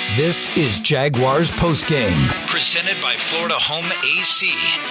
This is Jaguars Postgame, presented by Florida Home AC.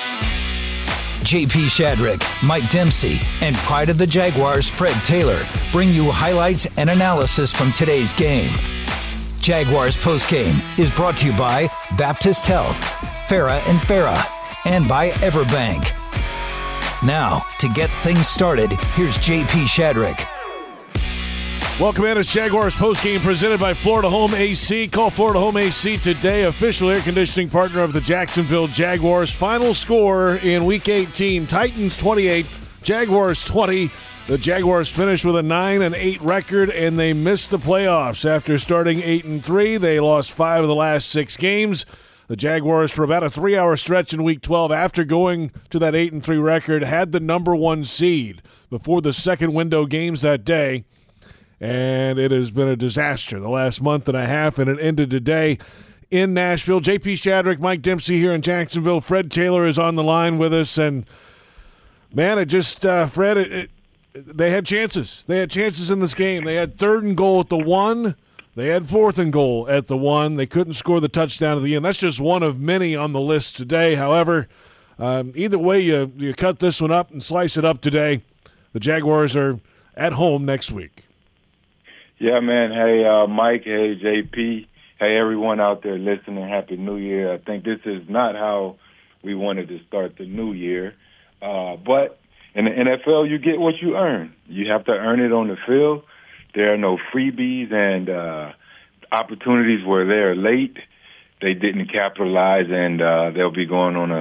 JP Shadrick, Mike Dempsey, and Pride of the Jaguars, Fred Taylor, bring you highlights and analysis from today's game. Jaguars Postgame is brought to you by Baptist Health, Farah and Farah, and by Everbank. Now, to get things started, here's JP Shadrick. Welcome in. It's Jaguars Postgame presented by Florida Home AC. Call Florida Home AC today, official air conditioning partner of the Jacksonville Jaguars. Final score in Week 18, Titans 28, Jaguars 20. The Jaguars finished with a 9-8 record, and they missed the playoffs. After starting 8-3, they lost 5 of the last 6 games. The Jaguars, for about a 3-hour stretch in Week 12, after going to that 8-3 record, had the number 1 seed before the second window games that day. And it has been a disaster the last month and a half, and it ended today in Nashville. JP Shadrick, Mike Dempsey here in Jacksonville. Fred Taylor is on the line with us. And, man, it just, Fred, they had chances. They had chances in this game. They had 3rd and goal at the 1. They had 4th and goal at the 1. They couldn't score the touchdown at the end. That's just one of many on the list today. However, either way you cut this one up and slice it up today, the Jaguars are at home next week. Yeah, man. Hey, Mike. Hey, JP. Hey, everyone out there listening. Happy New Year. I think this is not how we wanted to start the new year. But in the NFL, you get what you earn. You have to earn it on the field. There are no freebies and opportunities where they're late. They didn't capitalize, and they'll be going on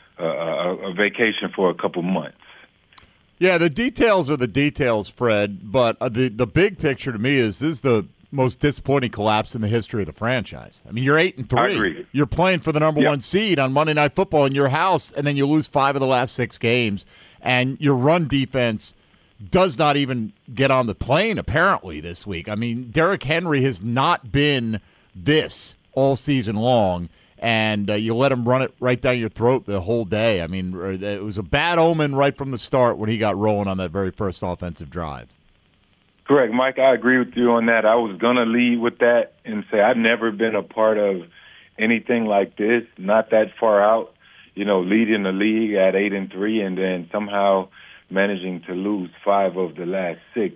a vacation for a couple months. Yeah, the details are the details, Fred, but the big picture to me is this is the most disappointing collapse in the history of the franchise. I mean, you're 8-3. I agree. You're playing for the number 1 seed on Monday Night Football in your house, and then you lose 5 of the last 6 games, and your run defense does not even get on the plane, apparently, this week. I mean, Derrick Henry has not been this all season long. And you let him run it right down your throat the whole day. I mean, it was a bad omen right from the start when he got rolling on that very first offensive drive. Correct, Mike. I agree with you on that. I was going to lead with that and say I've never been a part of anything like this, not that far out, leading the league at 8-3 and then somehow managing to lose 5 of the last 6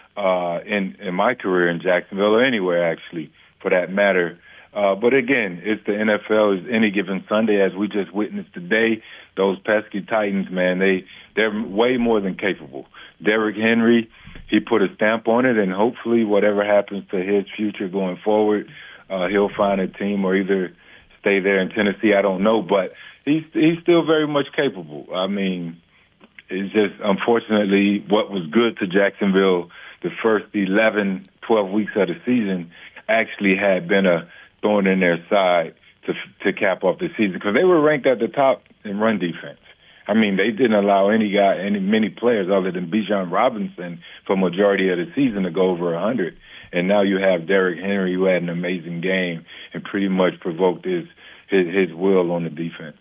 in my career in Jacksonville or anywhere, actually, for that matter. But again, it's the NFL. Is any given Sunday, as we just witnessed today. Those pesky Titans, man, they're way more than capable. Derrick Henry, he put a stamp on it, and hopefully, whatever happens to his future going forward, he'll find a team or either stay there in Tennessee. I don't know, but he's still very much capable. I mean, it's just unfortunately what was good to Jacksonville the first 11, 12 weeks of the season actually had been a thorn in their side to cap off the season because they were ranked at the top in run defense. I mean, they didn't allow many players other than Bijan Robinson for majority of the season to go over 100. And now you have Derrick Henry, who had an amazing game and pretty much provoked his will on the defense.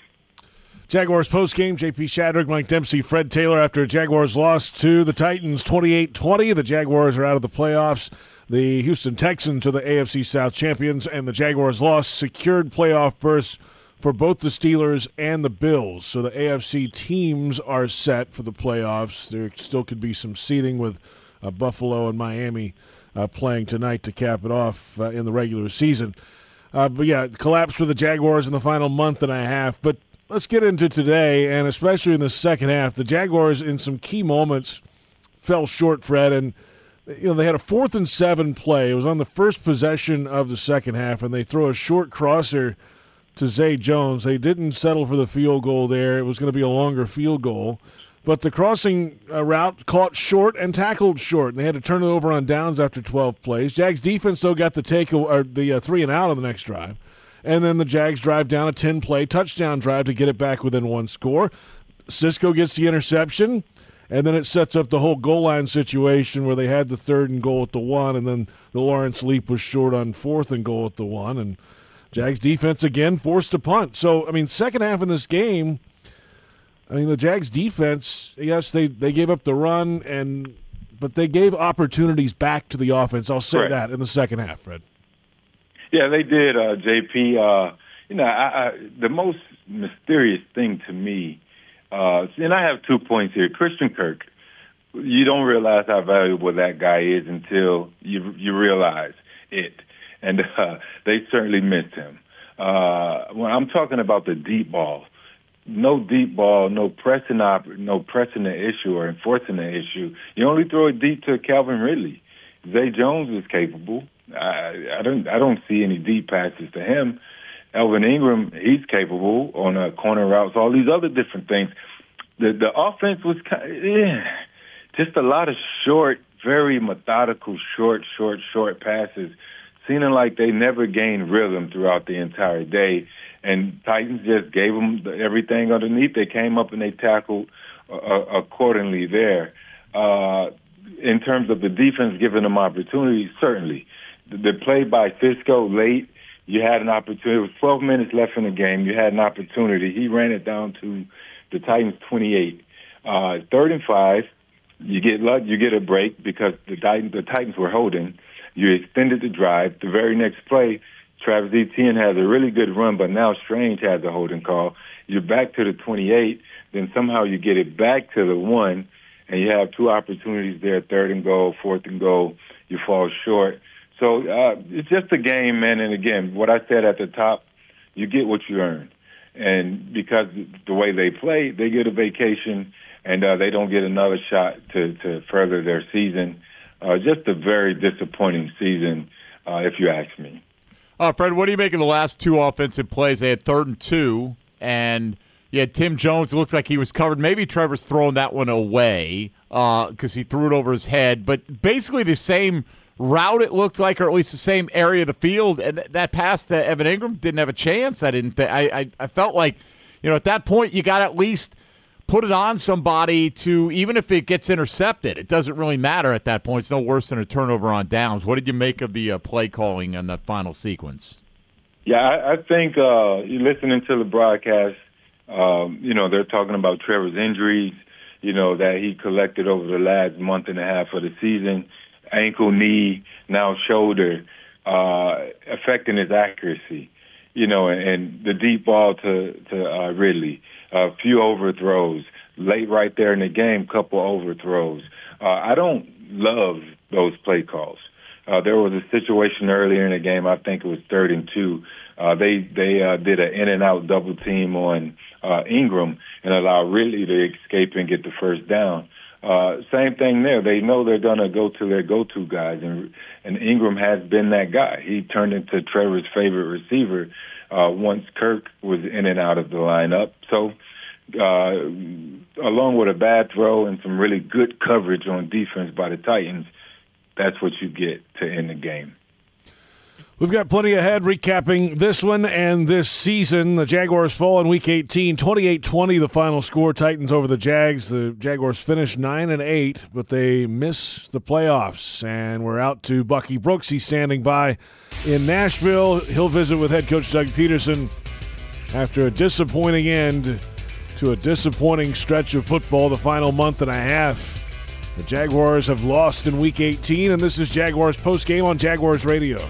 Jaguars postgame, JP Shadrick, Mike Dempsey, Fred Taylor. After Jaguars lost to the Titans 28-20, the Jaguars are out of the playoffs. The Houston Texans are the AFC South champions, and the Jaguars' loss secured playoff berths for both the Steelers and the Bills. So the AFC teams are set for the playoffs. There still could be some seeding with Buffalo and Miami playing tonight to cap it off in the regular season. But, yeah, collapse for the Jaguars in the final month and a half. But let's get into today, and especially in the second half. The Jaguars, in some key moments, fell short, Fred, and they had a 4th and 7 play. It was on the first possession of the second half, and they throw a short crosser to Zay Jones. They didn't settle for the field goal there. It was going to be a longer field goal. But the crossing route caught short and tackled short, and they had to turn it over on downs after 12 plays. Jags defense, though, got the 3-and-out on the next drive. And then the Jags drive down a 10-play touchdown drive to get it back within 1 score. Cisco gets the interception. And then it sets up the whole goal line situation where they had the 3rd and goal at the 1, and then the Lawrence leap was short on 4th and goal at the 1, and Jags defense again forced to punt. So, I mean, second half in this game, the Jags defense, yes, they gave up the run, but they gave opportunities back to the offense. I'll say that in the second half, Fred. Yeah, they did, JP. The most mysterious thing to me, and I have 2 points here. Christian Kirk, you don't realize how valuable that guy is until you realize it. And they certainly missed him. When I'm talking about the deep ball, no deep ball, no pressing the issue or enforcing the issue. You only throw it deep to Calvin Ridley. Zay Jones is capable. I don't see any deep passes to him. Elvin Ingram, he's capable on corner routes, all these other different things. The offense was just a lot of short, very methodical, short passes, seeming like they never gained rhythm throughout the entire day. And Titans just gave them everything underneath. They came up and they tackled accordingly there. In terms of the defense giving them opportunities, certainly. The play by Fisco late, you had an opportunity. It was 12 minutes left in the game. You had an opportunity. He ran it down to the Titans 28. 3rd and 5, you get a break because the Titans were holding. You extended the drive. The very next play, Travis Etienne has a really good run, but now Strange has a holding call. You're back to the 28. Then somehow you get it back to the 1, and you have 2 opportunities there, 3rd and goal, 4th and goal. You fall short. So it's just a game, man. And again, what I said at the top, you get what you earn. And because the way they play, they get a vacation, and they don't get another shot to further their season. Just a very disappointing season, if you ask me. Fred, what do you make of the last 2 offensive plays? They had 3rd and 2, and you had Tim Jones. It looked like he was covered. Maybe Trevor's throwing that one away because he threw it over his head. But basically the same route it looked like, or at least the same area of the field, and that pass to Evan Ingram didn't have a chance. I felt like, at that point you got to at least put it on somebody to, even if it gets intercepted, it doesn't really matter at that point. It's no worse than a turnover on downs. What did you make of the play calling on that final sequence? Yeah, I think you're listening to the broadcast, they're talking about Trevor's injuries, that he collected over the last month and a half of the season. Ankle, knee, now shoulder, affecting his accuracy, and the deep ball to Ridley, a few overthrows, late right there in the game, couple overthrows. I don't love those play calls. There was a situation earlier in the game, I think it was 3rd and 2. They did an in-and-out double team on Ingram and allowed Ridley to escape and get the first down. Same thing there. They know they're going to go to their go-to guys, and Ingram has been that guy. He turned into Trevor's favorite receiver once Kirk was in and out of the lineup. So along with a bad throw and some really good coverage on defense by the Titans, that's what you get to end the game. We've got plenty ahead recapping this one and this season. The Jaguars fall in Week 18, 28-20 the final score. Titans over the Jags. The Jaguars finished 9-8, but they miss the playoffs. And we're out to Bucky Brooks. He's standing by in Nashville. He'll visit with head coach Doug Peterson after a disappointing end to a disappointing stretch of football the final month and a half. The Jaguars have lost in Week 18, and this is Jaguars postgame on Jaguars Radio.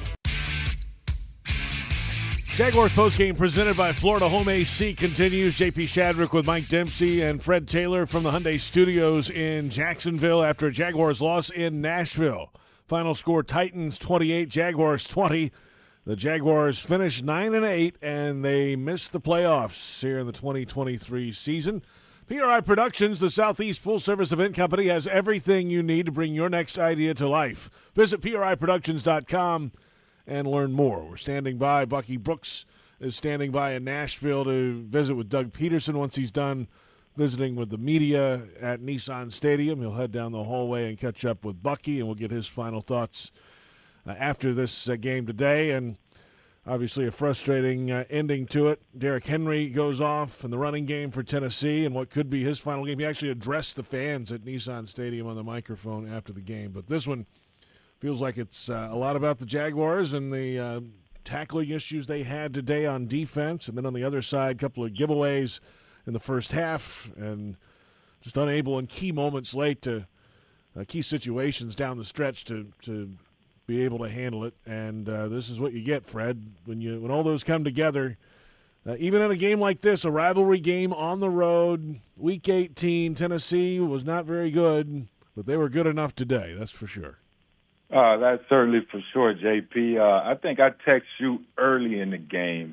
Jaguars postgame presented by Florida Home AC continues. JP Shadrick with Mike Dempsey and Fred Taylor from the Hyundai Studios in Jacksonville after a Jaguars loss in Nashville. Final score, Titans 28, Jaguars 20. The Jaguars finished 9-8, and they missed the playoffs here in the 2023 season. PRI Productions, the Southeast full-service event company, has everything you need to bring your next idea to life. Visit PRIProductions.com and learn more. We're standing by. Bucky Brooks is standing by in Nashville to visit with Doug Peterson once he's done visiting with the media at Nissan Stadium. He'll head down the hallway and catch up with Bucky, and we'll get his final thoughts after this game today. And obviously a frustrating ending to it. Derrick Henry goes off in the running game for Tennessee in what could be his final game. He actually addressed the fans at Nissan Stadium on the microphone after the game. But this one feels like it's a lot about the Jaguars and the tackling issues they had today on defense. And then on the other side, a couple of giveaways in the first half and just unable in key moments late to key situations down the stretch to be able to handle it. And this is what you get, Fred, when all those come together. Even in a game like this, a rivalry game on the road, Week 18, Tennessee was not very good, but they were good enough today, that's for sure. That's certainly for sure, JP. I think I texted you early in the game.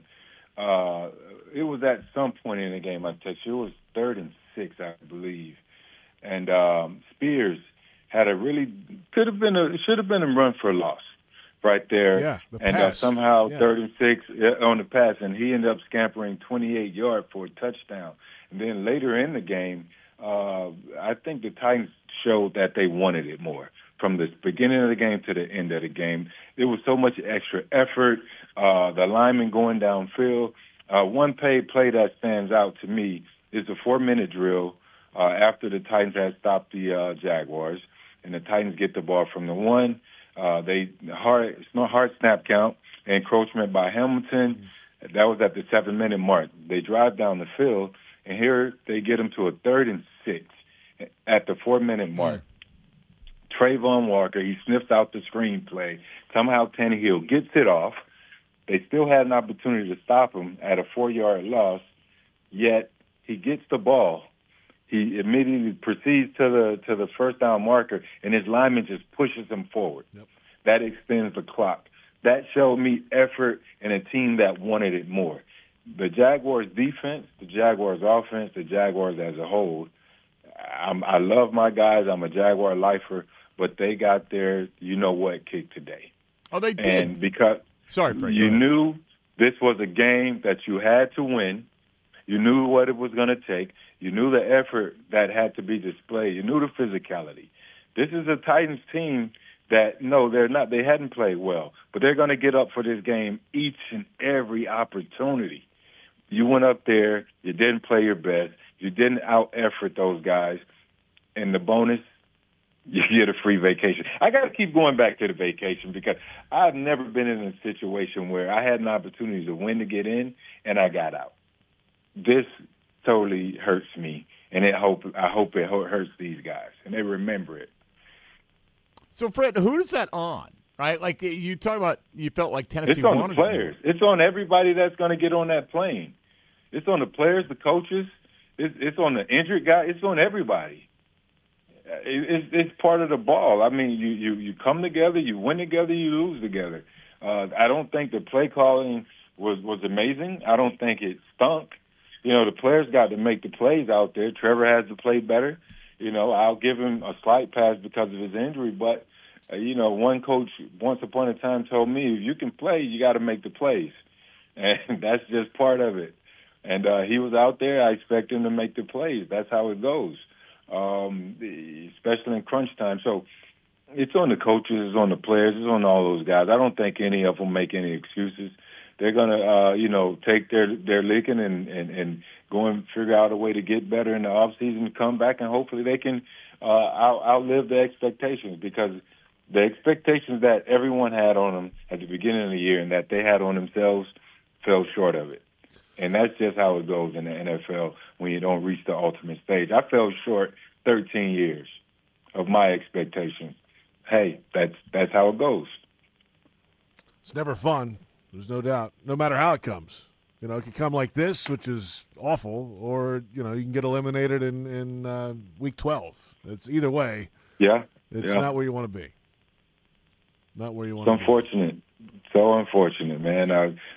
It was at some point in the game I texted you. It was 3rd and 6, I believe. And Spears had should have been a run for a loss right there. Yeah, and somehow 3rd and 6 on the pass, and he ended up scampering 28 yards for a touchdown. And then later in the game, I think the Titans showed that they wanted it more. From the beginning of the game to the end of the game, there was so much extra effort, the linemen going downfield. One play that stands out to me is the 4-minute drill after the Titans had stopped the Jaguars, and the Titans get the ball from the 1. It's no hard snap count, encroachment by Hamilton. That was at the 7-minute mark. They drive down the field, and here they get them to a 3rd and 6 at the 4-minute mark. Trayvon Walker, he sniffs out the screenplay. Somehow Tannehill gets it off. They still had an opportunity to stop him at a 4-yard loss, yet he gets the ball. He immediately proceeds to the first down marker, and his lineman just pushes him forward. Yep. That extends the clock. That showed me effort and a team that wanted it more. The Jaguars' defense, the Jaguars' offense, the Jaguars as a whole, I love my guys. I'm a Jaguar lifer, but they got their you-know-what kick today. Oh, they did. And because you knew this was a game that you had to win, you knew what it was going to take. You knew the effort that had to be displayed. You knew the physicality. This is a Titans team that, no, they're not. They hadn't played well, but they're going to get up for this game each and every opportunity. You went up there. You didn't play your best. You didn't out-effort those guys. And the bonus, you get a free vacation. I got to keep going back to the vacation because I've never been in a situation where I had an opportunity to win to get in and I got out. This totally hurts me, and I hope it hurts these guys, and they remember it. So, Fred, who is that on? Right, like you talk about, you felt like Tennessee wanted. It's on the players. It's on everybody that's going to get on that plane. It's on the players, the coaches. It's on the injured guy. It's on everybody. It's part of the ball. I mean, you come together, you win together, you lose together. I don't think the play calling was amazing. I don't think it stunk. The players got to make the plays out there. Trevor has to play better. I'll give him a slight pass because of his injury, but, one coach once upon a time told me, if you can play, you got to make the plays. And that's just part of it. And he was out there. I expect him to make the plays. That's how it goes, especially in crunch time. So it's on the coaches, it's on the players, it's on all those guys. I don't think any of them make any excuses. They're going to, take their licking and go and figure out a way to get better in the offseason, come back, and hopefully they can outlive the expectations, because the expectations that everyone had on them at the beginning of the year and that they had on themselves fell short of it. And that's just how it goes in the NFL when you don't reach the ultimate stage. I fell short 13 years of my expectations. Hey, that's how it goes. It's never fun. There's no doubt, no matter how it comes. It can come like this, which is awful, or, you can get eliminated in Week 12. It's either way. Yeah. It's not where you want to be. Not where you want to be. It's unfortunate. So unfortunate, man.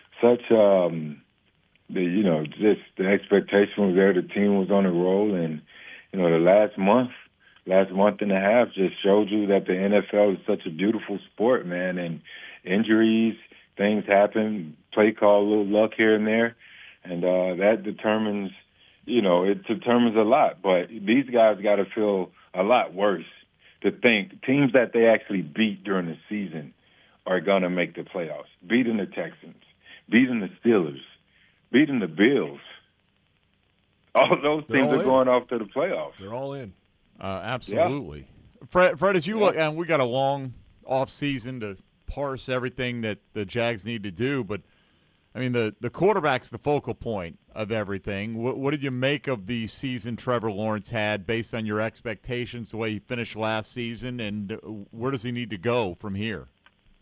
Just the expectation was there. The team was on a roll, and, the last month and a half just showed you that the NFL is such a beautiful sport, man, and injuries, things happen, play call, a little luck here and there, and that determines, it determines a lot. But these guys got to feel a lot worse to think teams that they actually beat during the season are going to make the playoffs, beating the Texans, beating the Steelers, beating the Bills. All of those teams are going off to the playoffs. They're all in. Absolutely. Yeah. Fred, as you look, and we got a long off season to parse everything that the Jags need to do, but I mean the quarterback's the focal point of everything. What did you make of the season Trevor Lawrence had based on your expectations, the way he finished last season, and where does he need to go from here?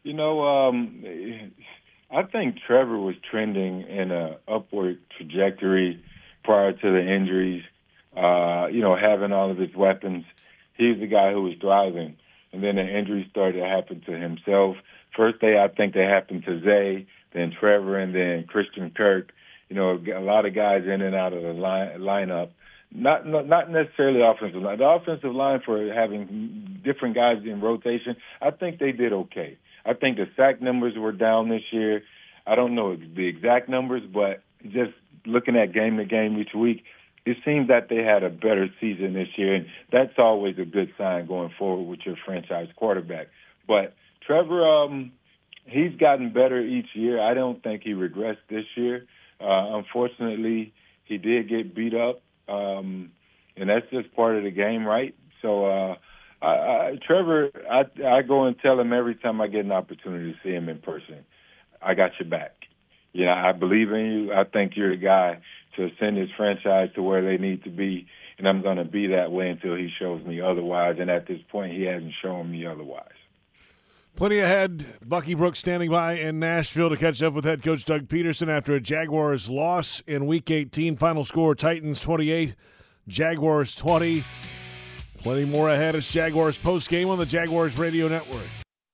You know, I think Trevor was trending in a upward trajectory prior to the injuries. Having all of his weapons, he's the guy who was thriving. And then the injuries started to happen to himself. First I think they happened to Zay, then Trevor, and then Christian Kirk. You know, a lot of guys in and out of the lineup. Not necessarily offensive line. The offensive line, for having different guys in rotation, I think they did okay. I think the sack numbers were down this year. I don't know the exact numbers, but just looking at game to game each week, it seems that they had a better season this year, and that's always a good sign going forward with your franchise quarterback. But Trevor, he's gotten better each year. I don't think he regressed this year. Unfortunately, he did get beat up, and that's just part of the game, right? So, Trevor, I go and tell him every time I get an opportunity to see him in person, I got your back. I believe in you. I think you're the guy to send his franchise to where they need to be, and I'm going to be that way until he shows me otherwise. And at this point, he hasn't shown me otherwise. Plenty ahead. Bucky Brooks standing by in Nashville to catch up with head coach Doug Peterson after a Jaguars loss in Week 18. Final score, Titans 28, Jaguars 20. Plenty more ahead. It's Jaguars postgame on the Jaguars Radio Network.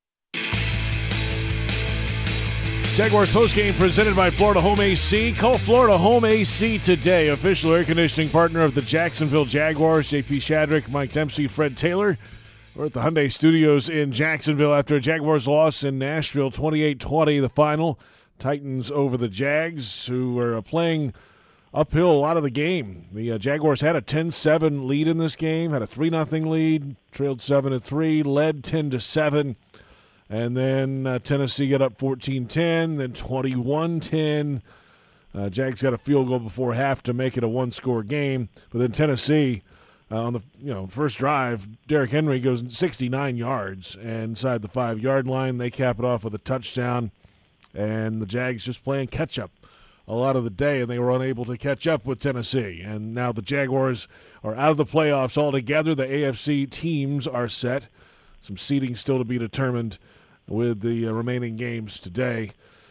Jaguars postgame presented by Florida Home AC. Call Florida Home AC today. Official air conditioning partner of the Jacksonville Jaguars. JP Shadrick, Mike Dempsey, Fred Taylor. We're at the Hyundai Studios in Jacksonville after a Jaguars loss in Nashville, 28-20, the final. Titans over the Jags, who were playing uphill a lot of the game. The Jaguars had a 10-7 lead in this game, had a 3-0 lead, trailed 7-3, led 10-7, and then Tennessee got up 14-10, then 21-10. Jags got a field goal before half to make it a one-score game, but then Tennessee on the first drive, Derrick Henry goes 69 yards, and inside the 5-yard line, they cap it off with a touchdown, and the Jags just playing catch-up a lot of the day, and they were unable to catch up with Tennessee. And now the Jaguars are out of the playoffs altogether. The AFC teams are set. Some seeding still to be determined with the remaining games today.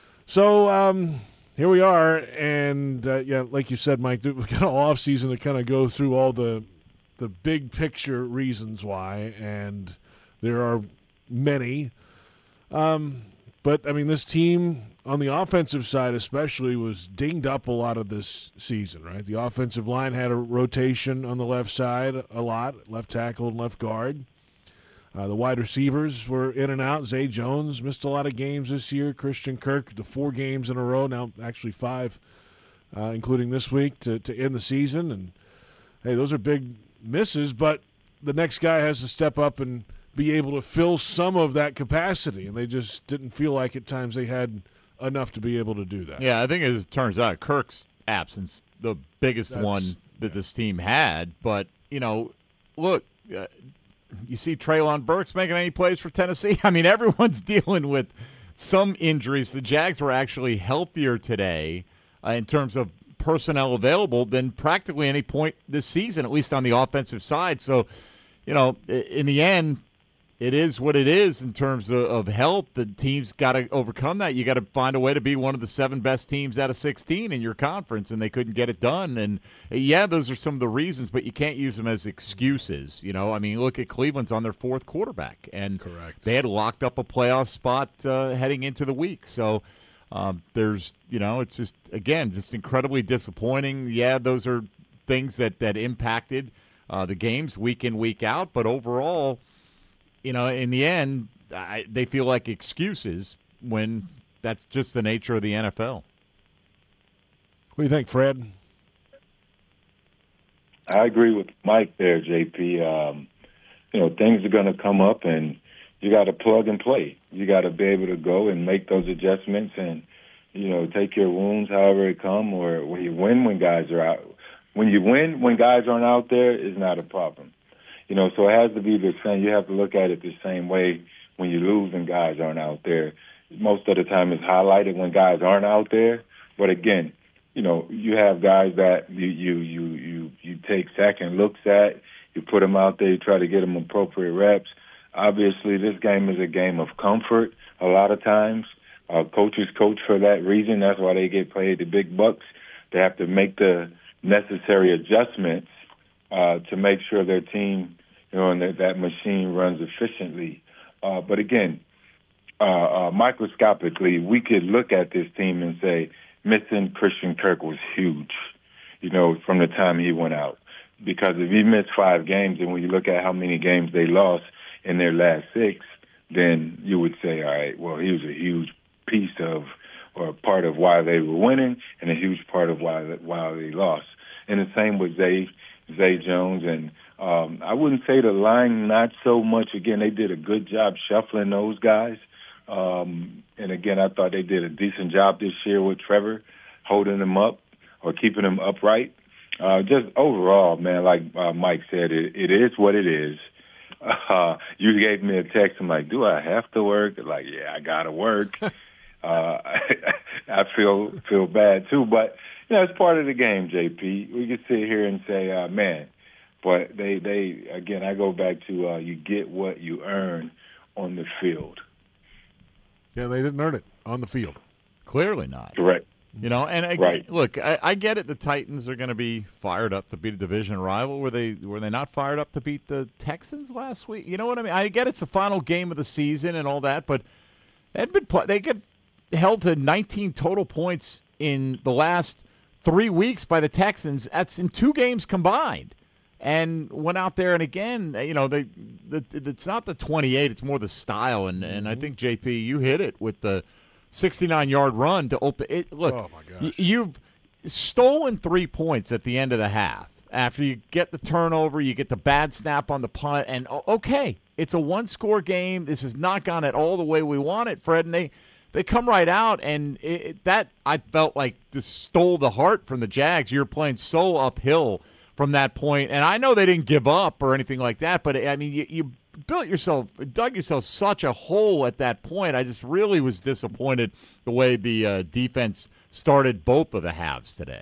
So here we are, and like you said, Mike, we've got an off-season to kind of go through all the big picture reasons why, and there are many. But, I mean, this team, on the offensive side especially, was dinged up a lot of this season, right? The offensive line had a rotation on the left side a lot, left tackle and left guard. The wide receivers were in and out. Zay Jones missed a lot of games this year. Christian Kirk, the 4 games in a row, now actually 5, including this week, to end the season. And, hey, those are big misses, but the next guy has to step up and be able to fill some of that capacity, and they just didn't feel like at times they had enough to be able to do that. Yeah, I think as it turns out, Kirk's absence, the biggest one that this team had. But, look, you see Treylon Burks making any plays for Tennessee? I mean, everyone's dealing with some injuries. The Jags were actually healthier today in terms of personnel available than practically any point this season, at least on the offensive side. So, in the end, it is what it is in terms of health. The team's got to overcome that. You got to find a way to be one of the 7 best teams out of 16 in your conference, and they couldn't get it done. And, yeah, those are some of the reasons, but you can't use them as excuses. I mean, look at Cleveland's on their 4th quarterback, and correct, they had locked up a playoff spot heading into the week. So there's, it's just, again, just incredibly disappointing. Yeah, those are things that impacted the games week in, week out, but overall, in the end, they feel like excuses when that's just the nature of the NFL. What do you think, Fred? I agree with Mike there, JP. Things are going to come up, and you got to plug and play. You got to be able to go and make those adjustments and, take your wounds however it come, or when you win when guys are out. When you win when guys aren't out there is not a problem. So it has to be the same. You have to look at it the same way when you lose and guys aren't out there. Most of the time it's highlighted when guys aren't out there. But again, you have guys that you take second looks at. You put them out there. You try to get them appropriate reps. Obviously, this game is a game of comfort a lot of times. Coaches coach for that reason. That's why they get paid the big bucks. They have to make the necessary adjustments to make sure their team, and that machine runs efficiently. But again, microscopically, we could look at this team and say missing Christian Kirk was huge, from the time he went out. Because if he missed 5 games, and when you look at how many games they lost in their last 6, then you would say, all right, well, he was a huge piece of or part of why they were winning and a huge part of why they lost. And the same with Zay Jones. And I wouldn't say the line not so much. Again, they did a good job shuffling those guys. And again, I thought they did a decent job this year with Trevor, holding them up or keeping them upright. Just overall, man, like Mike said, it is what it is. You gave me a text. I'm like, do I have to work? Like, yeah, I got to work. I feel bad, too. But, it's part of the game, JP. We can sit here and say, man, but they again, I go back to you get what you earn on the field. Yeah, they didn't earn it on the field. Clearly not. Correct. And again, right. Look, I get it. The Titans are going to be fired up to beat a division rival. Were they not fired up to beat the Texans last week? You know what I mean? I get it's the final game of the season and all that, but they get held to 19 total points in the last 3 weeks by the Texans. That's in 2 games combined, and went out there and again, it's not the 28; it's more the style. And I think JP, you hit it with the 69-yard run to open it. Look, oh my gosh. You've stolen 3 points at the end of the half. After you get the turnover, you get the bad snap on the punt, and okay, it's a 1-score game. This has not gone at all the way we want it, Fred. And they come right out, and that I felt like just stole the heart from the Jags. You're playing so uphill from that point, and I know they didn't give up or anything like that, but I mean, you dug yourself such a hole at that point. I just really was disappointed the way the defense started both of the halves today.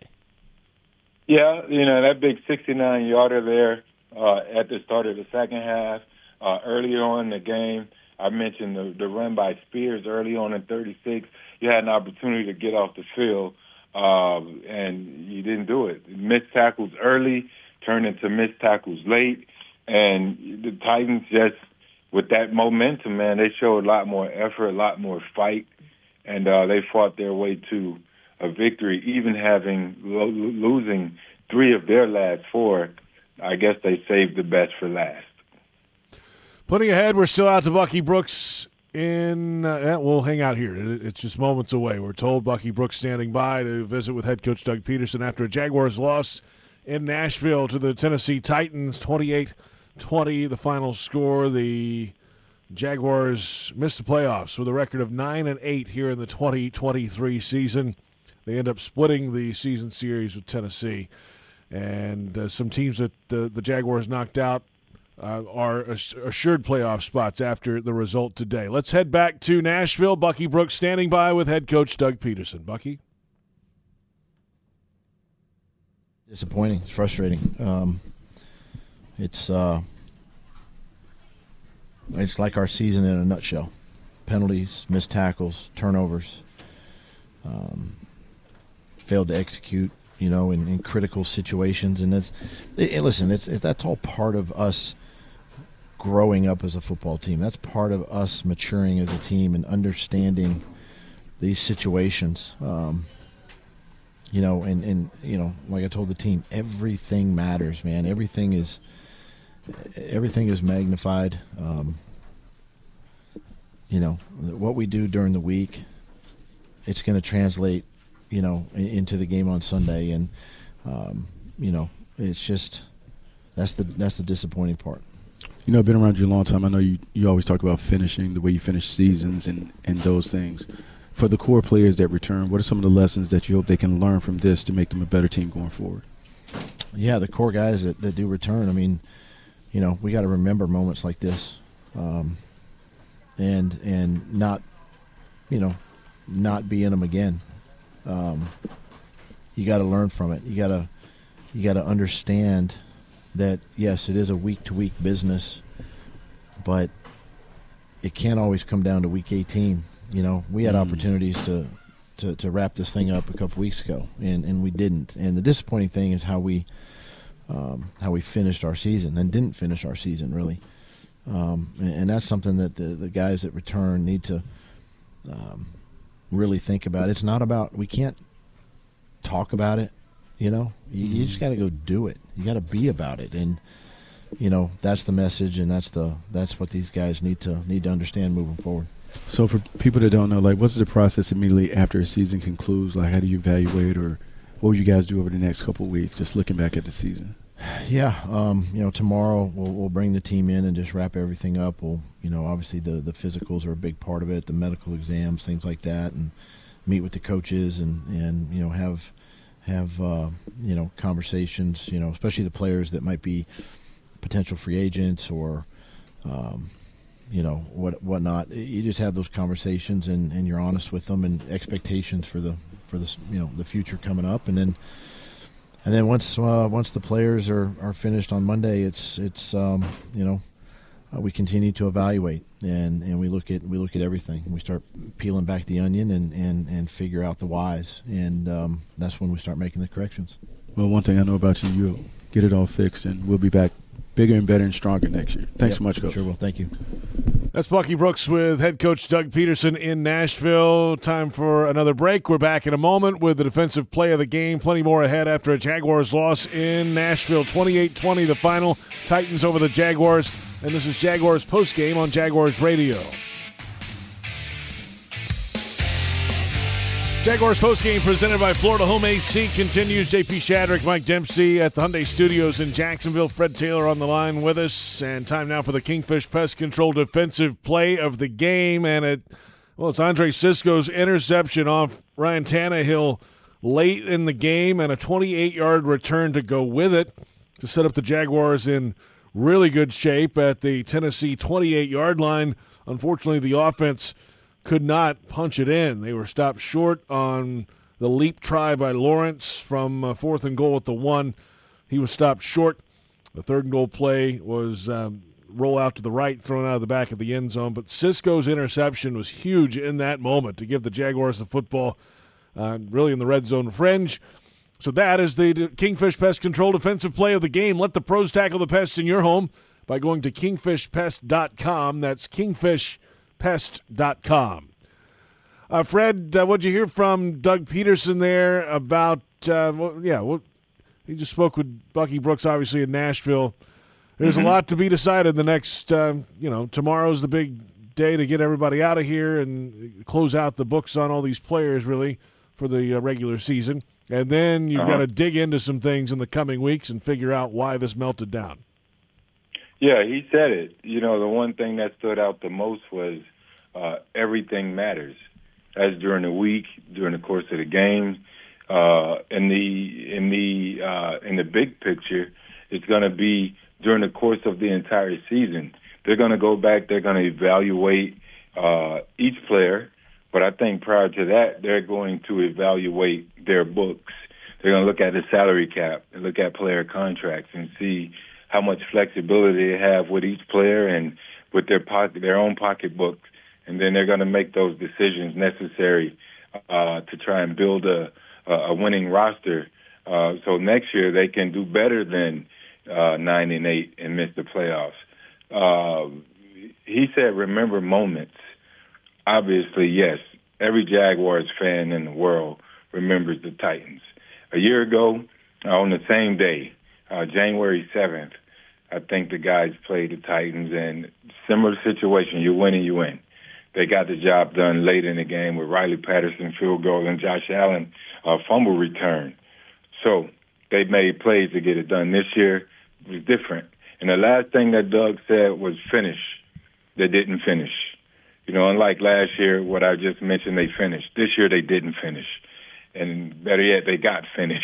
Yeah, that big 69-yarder there at the start of the second half, earlier on in the game. I mentioned the run by Spears early on in 36. You had an opportunity to get off the field, and you didn't do it. Missed tackles early, turned into missed tackles late. And the Titans just, with that momentum, man, they showed a lot more effort, a lot more fight, and they fought their way to a victory, even having losing 3 of their last 4. I guess they saved the best for last. Plenty ahead. We're still out to Bucky Brooks we'll hang out here. It's just moments away. We're told Bucky Brooks standing by to visit with head coach Doug Peterson after a Jaguars loss in Nashville to the Tennessee Titans, 28-20, the final score. The Jaguars missed the playoffs with a record of 9-8 here in the 2023 season. They end up splitting the season series with Tennessee. And some teams that the Jaguars knocked out are assured playoff spots after the result today. Let's head back to Nashville. Bucky Brooks standing by with head coach Doug Peterson. Bucky? Disappointing. It's frustrating. It's like our season in a nutshell. Penalties, missed tackles, turnovers, failed to execute, in critical situations. And that's all part of us growing up as a football team. That's part of us maturing as a team and understanding these situations. Like I told the team, everything matters, man. Everything is magnified. What we do during the week, it's going to translate, into the game on Sunday. And, it's just, that's the disappointing part. I've been around you a long time. I know you always talk about finishing, the way you finish seasons and those things. For the core players that return, what are some of the lessons that you hope they can learn from this to make them a better team going forward? Yeah, the core guys that do return, I mean, we got to remember moments like this, and not be in them again. You got to learn from it. You got to understand that, yes, it is a week-to-week business, but it can't always come down to Week 18. You know, we had opportunities to wrap this thing up a couple weeks ago, and we didn't. And the disappointing thing is how we finished our season and didn't finish our season, really. And that's something that the guys that return need to really think about. It's not about, we can't talk about it, you know. You just got to go do it. You got to be about it, and you know that's the message, and that's what these guys need to understand moving forward. So for people that don't know, like, what's the process immediately after a season concludes? Like, how do you evaluate, or what will you guys do over the next couple of weeks, just looking back at the season? Yeah, you know, tomorrow we'll bring the team in and just wrap everything up. We'll, you know, obviously the physicals are a big part of it, the medical exams, things like that, and meet with the coaches and you know have you know conversations, you know, especially the players that might be potential free agents or you know whatnot. You just have those conversations and you're honest with them and expectations for the you know the future coming up, and then once the players are finished on Monday, it's you know we continue to evaluate and we look at everything. We start peeling back the onion and figure out the whys, and that's when we start making the corrections. Well, one thing I know about you, you'll get it all fixed, and we'll be back bigger and better and stronger next year. Thanks so much, Coach. Sure will. Thank you. That's Bucky Brooks with head coach Doug Peterson in Nashville. Time for another break. We're back in a moment with the defensive play of the game. Plenty more ahead after a Jaguars loss in Nashville. 28-20 the final. Titans over the Jaguars. And this is Jaguars postgame on Jaguars Radio. Jaguars postgame presented by Florida Home AC continues. JP Shadrick, Mike Dempsey at the Hyundai Studios in Jacksonville. Fred Taylor on the line with us. And time now for the Kingfish Pest Control defensive play of the game. And it's Andre Cisco's interception off Ryan Tannehill late in the game and a 28-yard return to go with it to set up the Jaguars in really good shape at the Tennessee 28-yard line. Unfortunately, the offense could not punch it in. They were stopped short on the leap try by Lawrence from 4th and goal at the 1. He was stopped short. The 3rd and goal play was roll out to the right, thrown out of the back of the end zone. But Cisco's interception was huge in that moment to give the Jaguars the football really in the red zone fringe. So that is the Kingfish Pest Control defensive play of the game. Let the pros tackle the pests in your home by going to kingfishpest.com. That's kingfishpest.com. Fred, what'd you hear from Doug Peterson there about, he just spoke with Bucky Brooks, obviously, in Nashville. There's a lot to be decided the next, tomorrow's the big day to get everybody out of here and close out the books on all these players, really, for the regular season. And then you've got to dig into some things in the coming weeks and figure out why this melted down. Yeah, he said it. You know, the one thing that stood out the most was everything matters. As during the week, during the course of the game, in the big picture, it's going to be during the course of the entire season. They're going to go back. They're going to evaluate each player. But I think prior to that, they're going to evaluate their books. They're going to look at the salary cap and look at player contracts and see how much flexibility they have with each player and with their own pocketbooks. And then they're going to make those decisions necessary to try and build a winning roster. So next year they can do better than 9-8 and miss the playoffs. He said, remember moments. Obviously, yes, every Jaguars fan in the world remembers the Titans. A year ago, on the same day, January 7th, I think the guys played the Titans, and similar situation, you win and you win. They got the job done late in the game with Riley Patterson field goal and Josh Allen fumble return. So they made plays to get it done. This year it was different. And the last thing that Doug said was finish. They didn't finish. You know, unlike last year, what I just mentioned, they finished. This year they didn't finish. And better yet, they got finished.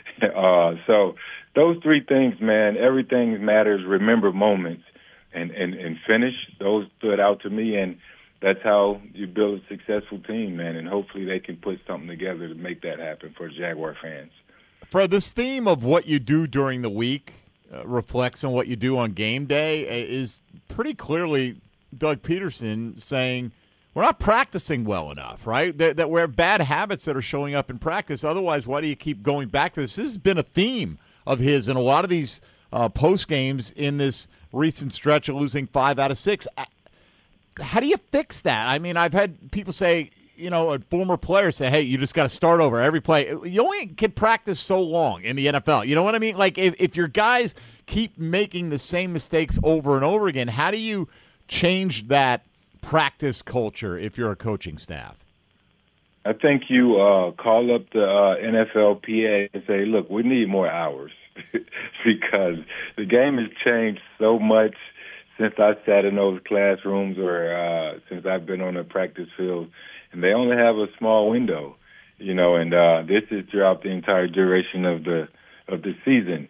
So those three things, man, everything matters. Remember moments and finish. Those stood out to me, and that's how you build a successful team, man. And hopefully they can put something together to make that happen for Jaguar fans. Fred, this theme of what you do during the week reflects on what you do on game day is pretty clearly Doug Peterson saying, we're not practicing well enough, right? That we have bad habits that are showing up in practice. Otherwise, why do you keep going back to this? This has been a theme of his in a lot of these post games in this recent stretch of losing 5 out of 6. How do you fix that? I mean, I've had people say, a former player say, hey, you just got to start over every play. You only can practice so long in the NFL. You know what I mean? Like, if your guys keep making the same mistakes over and over again, how do you change that practice culture if you're a coaching staff? I think you call up the NFLPA and say, look, we need more hours because the game has changed so much since I sat in those classrooms or since I've been on the practice field, and they only have a small window, and this is throughout the entire duration of the season.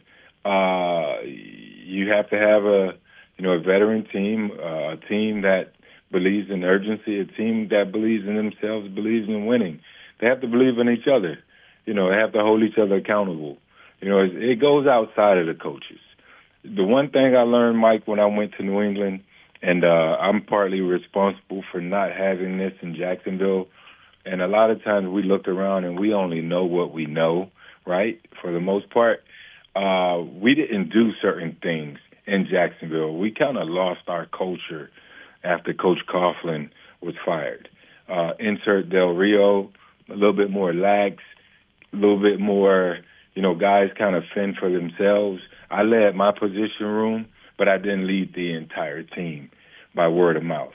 You have to have a veteran team, a team that believes in urgency, a team that believes in themselves, believes in winning. They have to believe in each other. They have to hold each other accountable. It goes outside of the coaches. The one thing I learned, Mike, when I went to New England, and I'm partly responsible for not having this in Jacksonville, and a lot of times we look around and we only know what we know, right, for the most part. We didn't do certain things in Jacksonville. We kind of lost our culture after Coach Coughlin was fired. Insert Del Rio, a little bit more lax, a little bit more, guys kind of fend for themselves. I led my position room, but I didn't lead the entire team by word of mouth.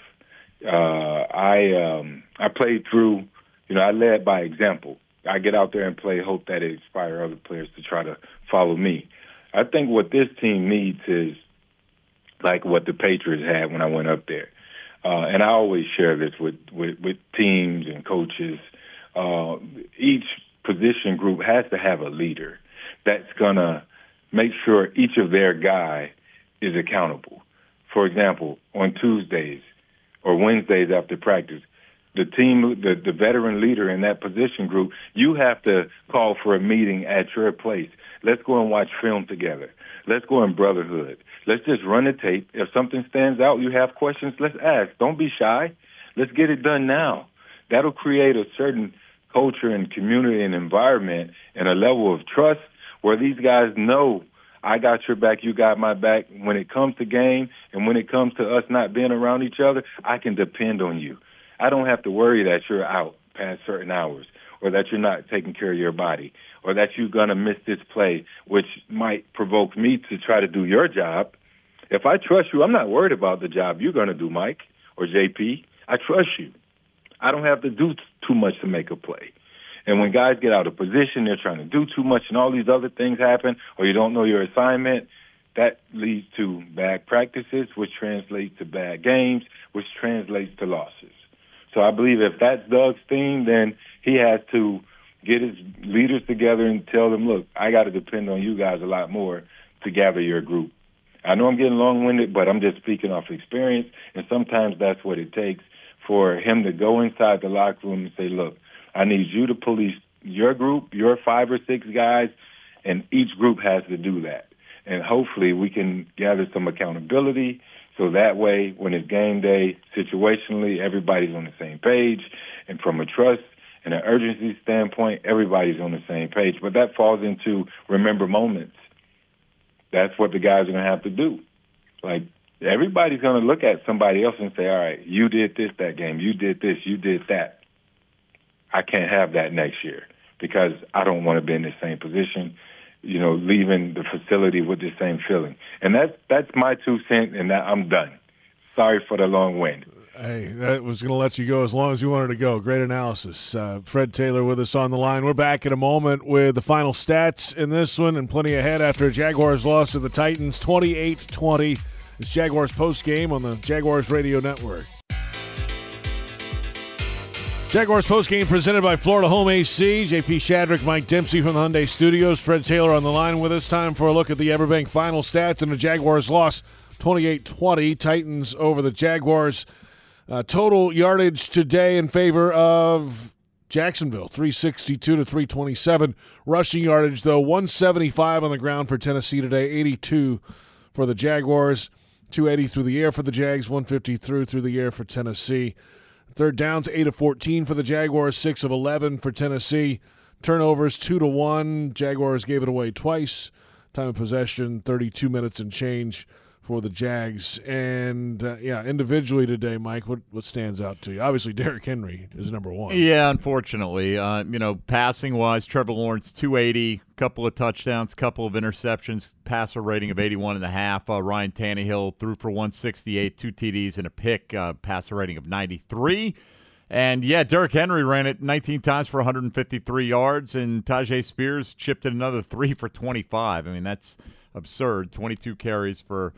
I played through, I led by example. I get out there and play, hope that it inspire other players to try to follow me. I think what this team needs is like what the Patriots had when I went up there. And I always share this with teams and coaches. Each position group has to have a leader that's going to make sure each of their guy is accountable. For example, on Tuesdays or Wednesdays after practice, the team, the veteran leader in that position group, you have to call for a meeting at your place. Let's go and watch film together. Let's go in brotherhood. Let's just run the tape. If something stands out, you have questions, let's ask. Don't be shy. Let's get it done now. That'll create a certain culture and community and environment and a level of trust where these guys know I got your back, you got my back. When it comes to game and when it comes to us not being around each other, I can depend on you. I don't have to worry that you're out past certain hours or that you're not taking care of your body or that you're going to miss this play, which might provoke me to try to do your job. If I trust you, I'm not worried about the job you're going to do, Mike or JP. I trust you. I don't have to do too much to make a play. And when guys get out of position, they're trying to do too much and all these other things happen, or you don't know your assignment, that leads to bad practices, which translates to bad games, which translates to losses. So I believe if that's Doug's theme, then he has to get his leaders together and tell them, look, I got to depend on you guys a lot more to gather your group. I know I'm getting long-winded, but I'm just speaking off experience, and sometimes that's what it takes for him to go inside the locker room and say, look, I need you to police your group, your 5 or 6 guys, and each group has to do that. And hopefully we can gather some accountability so that way when it's game day, situationally, everybody's on the same page. And from a trust and an urgency standpoint, everybody's on the same page. But that falls into remember moments. That's what the guys are going to have to do. Like, everybody's going to look at somebody else and say, all right, you did this that game, you did this, you did that. I can't have that next year because I don't want to be in the same position, leaving the facility with the same feeling. And that's my 2 cents, and I'm done. Sorry for the long wind. Hey, that was going to let you go as long as you wanted to go. Great analysis. Fred Taylor with us on the line. We're back in a moment with the final stats in this one and plenty ahead after Jaguars lost to the Titans 28-20. It's Jaguars postgame on the Jaguars Radio Network. Jaguars postgame presented by Florida Home AC. JP Shadrick, Mike Dempsey from the Hyundai Studios. Fred Taylor on the line with us. Time for a look at the Everbank final stats and the Jaguars loss 28-20. Titans over the Jaguars. Total yardage today in favor of Jacksonville, 362 to 327. Rushing yardage, though, 175 on the ground for Tennessee today, 82 for the Jaguars. 280 through the air for the Jags, 150 through the air for Tennessee. Third downs, 8 of 14 for the Jaguars, 6 of 11 for Tennessee. Turnovers, 2-1. Jaguars gave it away twice. Time of possession, 32 minutes and change for the Jags. And, individually today, Mike, what stands out to you? Obviously, Derrick Henry is number one. Yeah, unfortunately. Passing-wise, Trevor Lawrence, 280, couple of touchdowns, couple of interceptions, passer rating of 81.5. Ryan Tannehill threw for 168, 2 TDs and a pick, passer rating of 93. And, Derrick Henry ran it 19 times for 153 yards, and Tyjae Spears chipped in another 3 for 25. I mean, that's absurd. 22 carries for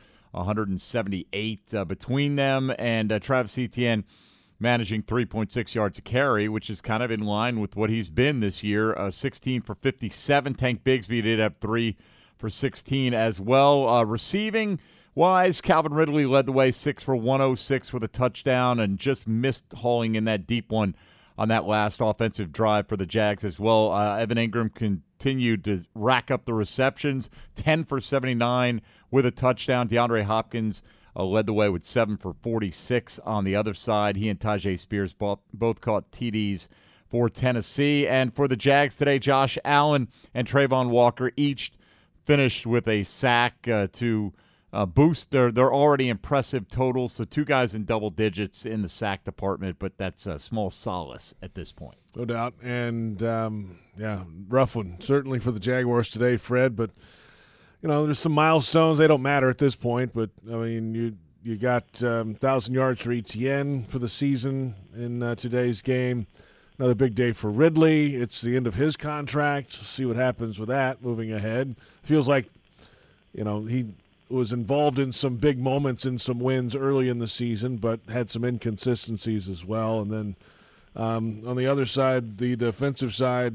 178 between them, and Travis Etienne managing 3.6 yards a carry, which is kind of in line with what he's been this year. 16 for 57. Tank Bigsby did have 3 for 16 as well. Receiving-wise, Calvin Ridley led the way, 6 for 106 with a touchdown, and just missed hauling in that deep one on that last offensive drive for the Jags as well. Evan Ingram continued to rack up the receptions, 10 for 79 with a touchdown. DeAndre Hopkins led the way with 7 for 46 on the other side. He and Tyjae Spears both caught TDs for Tennessee. And for the Jags today, Josh Allen and Trayvon Walker each finished with a sack to boost their already impressive totals. So 2 guys in double digits in the sack department, but that's a small solace at this point. No doubt. And, rough one, certainly for the Jaguars today, Fred. But, there's some milestones. They don't matter at this point. But, I mean, you got 1,000 yards for Etienne for the season in today's game. Another big day for Ridley. It's the end of his contract. See what happens with that moving ahead. Feels like, he was involved in some big moments and some wins early in the season, but had some inconsistencies as well. And then on the other side, the defensive side,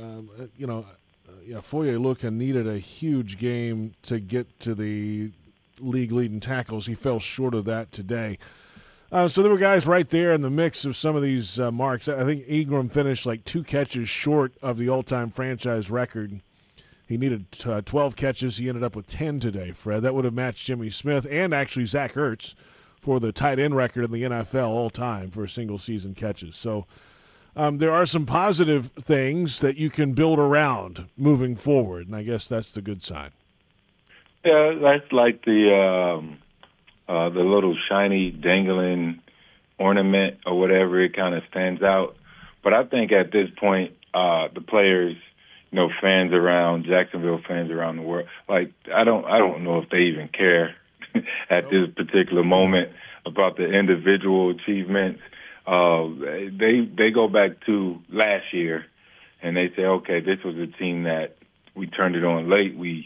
Foye Lukin needed a huge game to get to the league-leading tackles. He fell short of that today. So there were guys right there in the mix of some of these marks. I think Ingram finished like 2 catches short of the all-time franchise record. He needed 12 catches. He ended up with 10 today, Fred. That would have matched Jimmy Smith and actually Zach Ertz for the tight end record in the NFL all time for single-season catches. So there are some positive things that you can build around moving forward, and I guess that's the good sign. Yeah, that's like the little shiny dangling ornament or whatever. It kind of stands out. But I think at this point, the players, fans around Jacksonville, fans around the world, like I don't know if they even care at this particular moment about the individual achievements. They go back to last year, and they say, okay, this was a team that we turned it on late. We,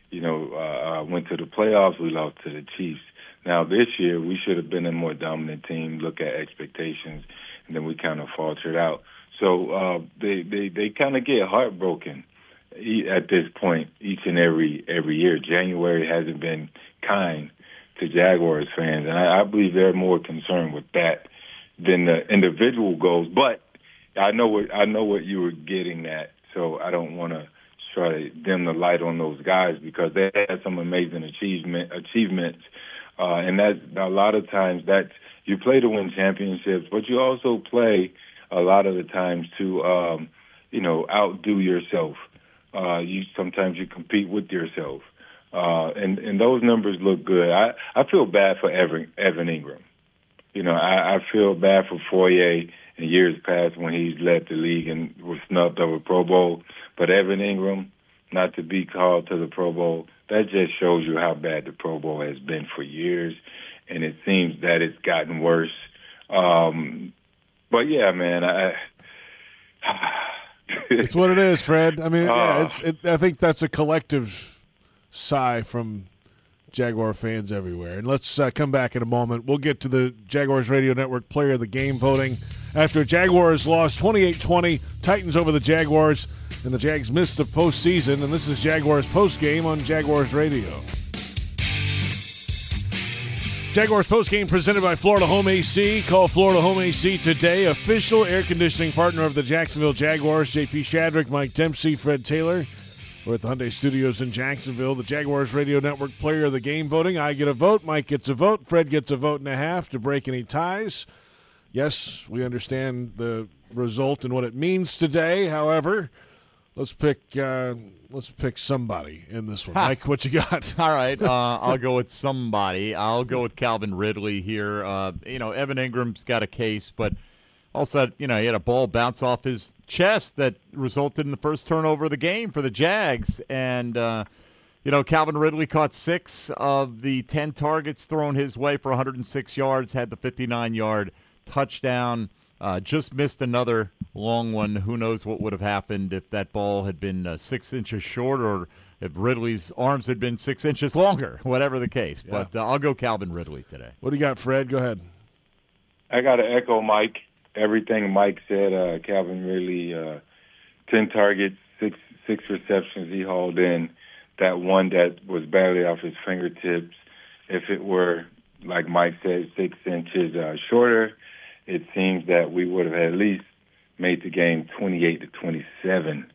went to the playoffs. We lost to the Chiefs. Now this year, we should have been a more dominant team. Look at expectations, and then we kind of faltered out. So they kind of get heartbroken at this point each and every year. January hasn't been kind to Jaguars fans, and I believe they're more concerned with that than the individual goals. But I know what you were getting at, so I don't want to try to dim the light on those guys because they had some amazing achievements, and that's a lot of times that's you play to win championships, but you also play a lot of the times to outdo yourself. Sometimes you compete with yourself, and those numbers look good. I feel bad for Evan Ingram. I feel bad for Foye in years past when he's led the league and was snubbed over Pro Bowl. But Evan Ingram, not to be called to the Pro Bowl, that just shows you how bad the Pro Bowl has been for years, and it seems that it's gotten worse. But yeah, man, it's what it is, Fred. I mean, I think that's a collective sigh from Jaguar fans everywhere. And let's come back in a moment. We'll get to the Jaguars Radio Network Player of the Game voting after Jaguars lost 28-20, Titans over the Jaguars, and the Jags missed the postseason. And this is Jaguars postgame on Jaguars Radio. Jaguars postgame presented by Florida Home AC. Call Florida Home AC today. Official air conditioning partner of the Jacksonville Jaguars. JP Shadrick, Mike Dempsey, Fred Taylor. We're at the Hyundai Studios in Jacksonville. The Jaguars Radio Network Player of the Game voting. I get a vote. Mike gets a vote. Fred gets a vote and a half to break any ties. Yes, we understand the result and what it means today. However, let's pick somebody in this one. Mike, what you got? All right, I'll go with somebody. I'll go with Calvin Ridley here. Evan Ingram's got a case, but also, he had a ball bounce off his chest that resulted in the first turnover of the game for the Jags. And, Calvin Ridley caught 6 of the 10 targets thrown his way for 106 yards, had the 59-yard touchdown. Just missed another long one. Who knows what would have happened if that ball had been 6 inches shorter or if Ridley's arms had been 6 inches longer, whatever the case. Yeah. But I'll go Calvin Ridley today. What do you got, Fred? Go ahead. I got to echo Mike. Everything Mike said. Calvin Ridley, 10 targets, six receptions he hauled in. That one that was barely off his fingertips. If it were, like Mike said, 6 inches shorter, it seems that we would have at least made the game 28-27.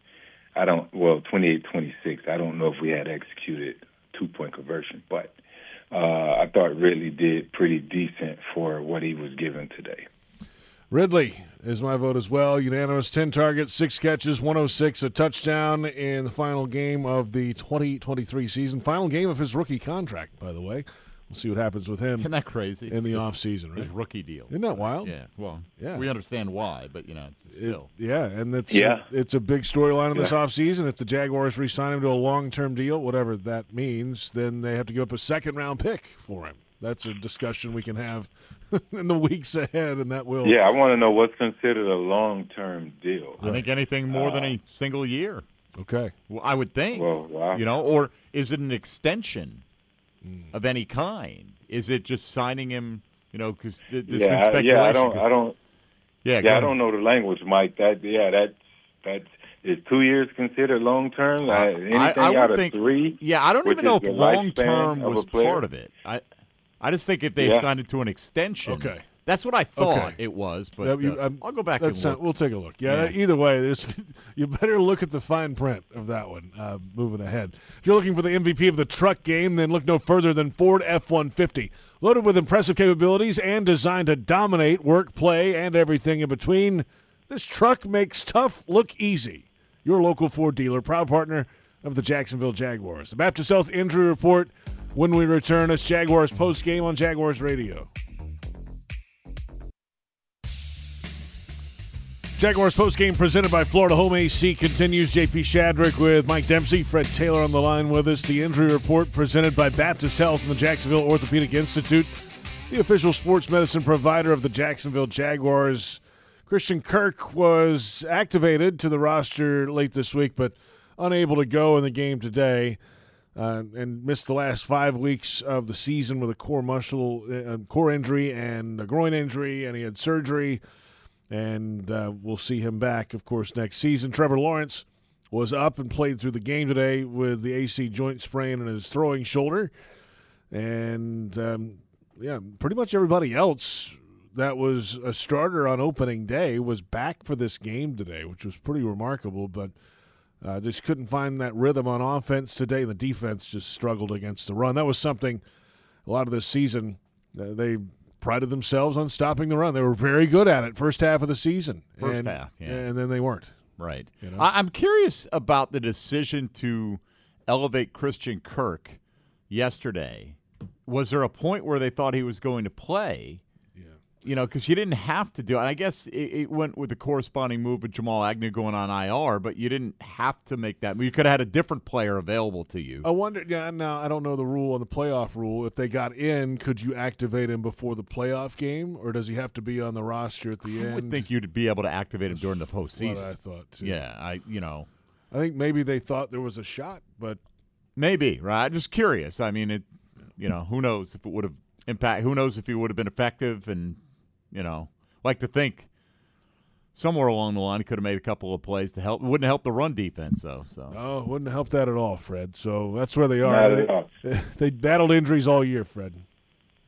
28-26. I don't know if we had executed 2-point conversion, but I thought Ridley did pretty decent for what he was given today. Ridley is my vote as well. Unanimous, 10 targets, 6 catches, 106, a touchdown in the final game of the 2023 season. Final game of his rookie contract, by the way. We'll see what happens with him. Isn't that crazy? In the offseason, right? His rookie deal. Isn't that wild? Yeah. Well, yeah. We understand why, but, it's still. It's a big storyline in this offseason. If the Jaguars re-sign him to a long-term deal, whatever that means, then they have to give up a second-round pick for him. That's a discussion we can have in the weeks ahead, and that will. Yeah, I want to know what's considered a long-term deal. I think anything more than a single year. Okay. Well, I would think. Well, wow. Or is it an extension of any kind? Is it just signing him? Because there's been speculation. I don't. I don't know the language, Mike. That's is 2 years considered long term? Anything out of 3? Yeah, I don't even know if long term was part of it. I just think if they signed it to an extension, that's what I thought it was. But I'll go back and look. We'll take a look. Yeah. Either way, you better look at the fine print of that one. Moving ahead, if you're looking for the MVP of the truck game, then look no further than Ford F-150. Loaded with impressive capabilities and designed to dominate work, play, and everything in between, this truck makes tough look easy. Your local Ford dealer, proud partner of the Jacksonville Jaguars. The Baptist Health Injury Report when we return. It's Jaguars post-game on Jaguars Radio. Jaguars post-game presented by Florida Home AC continues. JP Shadrick with Mike Dempsey. Fred Taylor on the line with us. The injury report presented by Baptist Health and the Jacksonville Orthopedic Institute, the official sports medicine provider of the Jacksonville Jaguars. Christian Kirk was activated to the roster late this week, but unable to go in the game today. And missed the last 5 weeks of the season with a core injury and a groin injury, and he had surgery. And we'll see him back, of course, next season. Trevor Lawrence was up and played through the game today with the AC joint sprain in his throwing shoulder. And, pretty much everybody else that was a starter on opening day was back for this game today, which was pretty remarkable. But just couldn't find that rhythm on offense today. The defense just struggled against the run. That was something a lot of this season they prided themselves on stopping the run. They were very good at it first half of the season. First half, yeah. And then they weren't. Right. I'm curious about the decision to elevate Christian Kirk yesterday. Was there a point where they thought he was going to play? Because you didn't have to do it. And I guess it went with the corresponding move with Jamal Agnew going on IR, but you didn't have to make that move. You could have had a different player available to you. I wonder, now I don't know the rule on the playoff rule. If they got in, could you activate him before the playoff game, or does he have to be on the roster at the end? I would think you'd be able to activate him during the postseason. What I thought, too. Yeah, I think maybe they thought there was a shot, but. Maybe, right? I'm just curious. I mean, who knows if it would have impacted. Who knows if he would have been effective and. Like to think somewhere along the line he could have made a couple of plays to help. It wouldn't have helped the run defense, though. So. No, it wouldn't have helped that at all, Fred. So that's where they are. They battled injuries all year, Fred.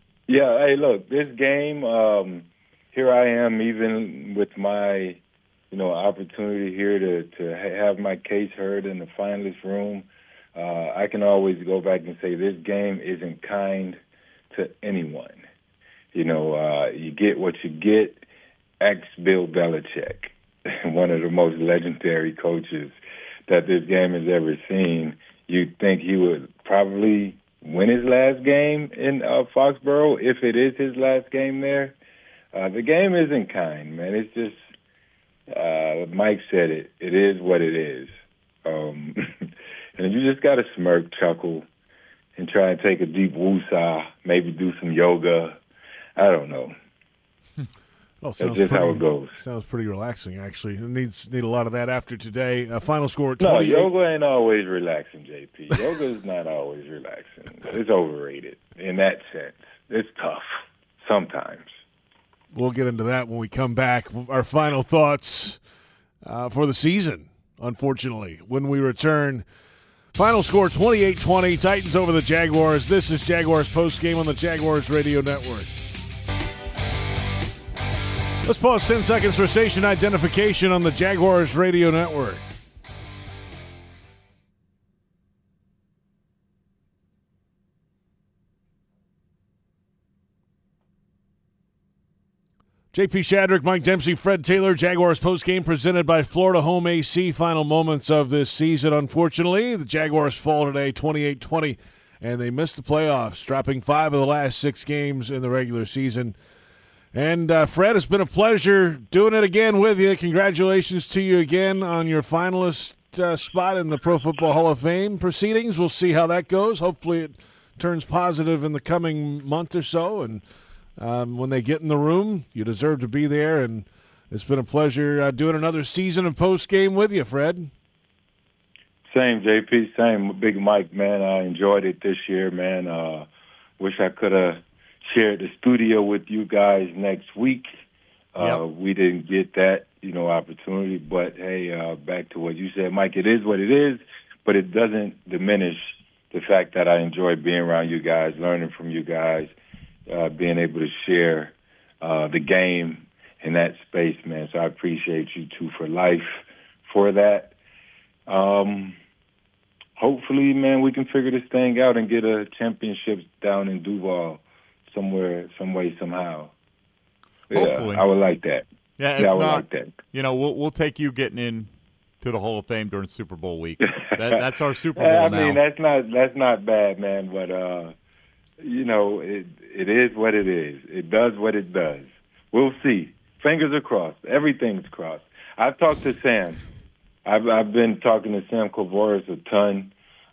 Yeah, hey, look, this game, here I am even with my opportunity here to have my case heard in the finalist room, I can always go back and say this game isn't kind to anyone. You get what you get. Ex Bill Belichick, one of the most legendary coaches that this game has ever seen. You'd think he would probably win his last game in Foxborough, if it is his last game there. The game isn't kind, man. It's just, Mike said it. It is what it is. And you just got to smirk, chuckle, and try and take a deep woosah, maybe do some yoga. I don't know. Well, that's just how it goes. Sounds pretty relaxing, actually. It need a lot of that after today. Final score: 28. No, yoga ain't always relaxing, JP. Yoga is not always relaxing. It's overrated in that sense. It's tough sometimes. We'll get into that when we come back. Our final thoughts for the season, unfortunately, when we return. Final score 28-20, Titans over the Jaguars. This is Jaguars postgame on the Jaguars Radio Network. Let's pause 10 seconds for station identification on the Jaguars Radio Network. JP Shadrick, Mike Dempsey, Fred Taylor, Jaguars postgame presented by Florida Home AC. Final moments of this season, unfortunately. The Jaguars fall today 28-20, and they missed the playoffs, dropping 5 of the last 6 games in the regular season. And, Fred, it's been a pleasure doing it again with you. Congratulations to you again on your finalist spot in the Pro Football Hall of Fame proceedings. We'll see how that goes. Hopefully it turns positive in the coming month or so. And when they get in the room, you deserve to be there. And it's been a pleasure doing another season of postgame with you, Fred. Same, JP. Same. Big Mike, man. I enjoyed it this year, man. Wish I could have shared the studio with you guys next week. We didn't get that, opportunity. But, hey, back to what you said, Mike, it is what it is, but it doesn't diminish the fact that I enjoy being around you guys, learning from you guys, being able to share the game in that space, man. So I appreciate you two for life for that. Hopefully, man, we can figure this thing out and get a championship down in Duval somewhere, some way, somehow. Hopefully. Yeah, I would like that. Yeah, I would like that. We'll take you getting in to the Hall of Fame during Super Bowl week. That's our Super Bowl now. I mean, that's not bad, man. But it is what it is. It does what it does. We'll see. Fingers are crossed. Everything's crossed. I've talked to Sam. I've been talking to Sam Kovoris a ton,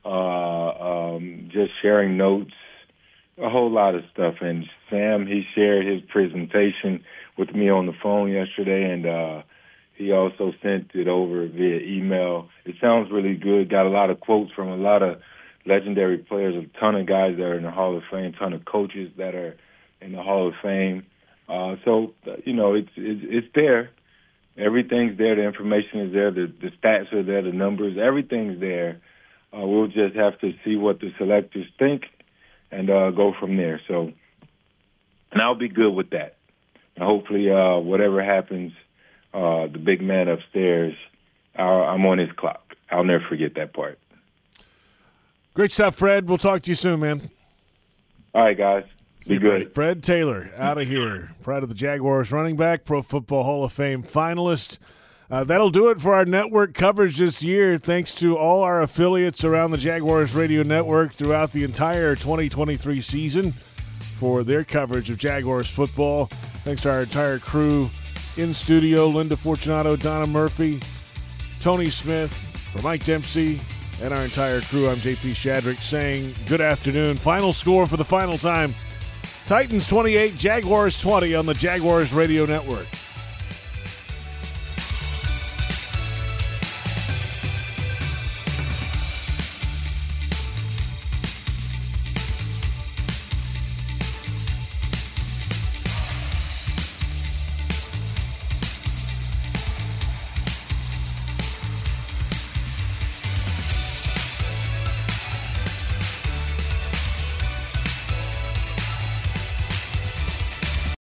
just sharing notes, a whole lot of stuff. And Sam, he shared his presentation with me on the phone yesterday, and he also sent it over via email. It sounds really good. Got a lot of quotes from a lot of legendary players, a ton of guys that are in the Hall of Fame, a ton of coaches that are in the Hall of Fame. So it's there. Everything's there. The information is there. The stats are there. The numbers, everything's there. We'll just have to see what the selectors think and go from there. So, and I'll be good with that. And hopefully, whatever happens, the big man upstairs, I'm on his clock. I'll never forget that part. Great stuff, Fred. We'll talk to you soon, man. All right, guys. Be good. Fred Taylor out of here. Pride of the Jaguars running back, Pro Football Hall of Fame finalist. That'll do it for our network coverage this year. Thanks to all our affiliates around the Jaguars Radio Network throughout the entire 2023 season for their coverage of Jaguars football. Thanks to our entire crew in studio, Linda Fortunato, Donna Murphy, Tony Smith, for Mike Dempsey, and our entire crew. I'm JP Shadrick saying good afternoon. Final score for the final time. Titans 28, Jaguars 20 on the Jaguars Radio Network.